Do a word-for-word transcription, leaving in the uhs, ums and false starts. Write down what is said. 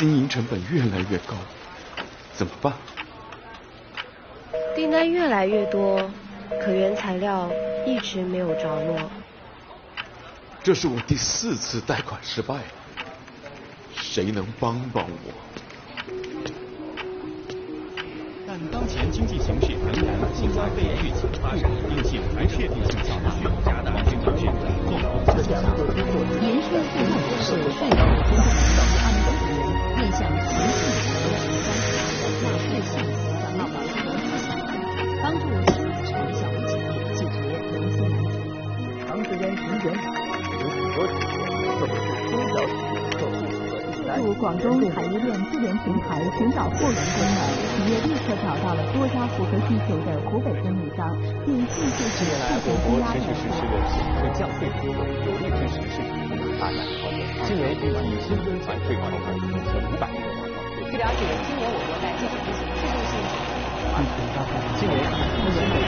经营成本越来越高，怎么办？ 订单越来越多，可原材料一直没有着落。 这是我第四次贷款失败了，谁能帮帮我？ 但当前经济形势仍然新冠肺炎疫情发展，并且不确定性较大，加大经济选择后这两个经过延续复购是最高的公共领导的安保人员面向全体人民关系纳税项目的闹保人帮助中小微企业解决融资难题。 长时间停减有很多企业，特别是中小企业客户和第三入广东产业链智联平台寻找货源功能，企业立刻找到了多家符合需求的湖北供应商，并迅速使近年来，我国持续实施的减税降费活动，有力支持市场发展。今年预计新增减税款额一千五百亿元。 据了解，今年我国在进行制度性。 今年，目前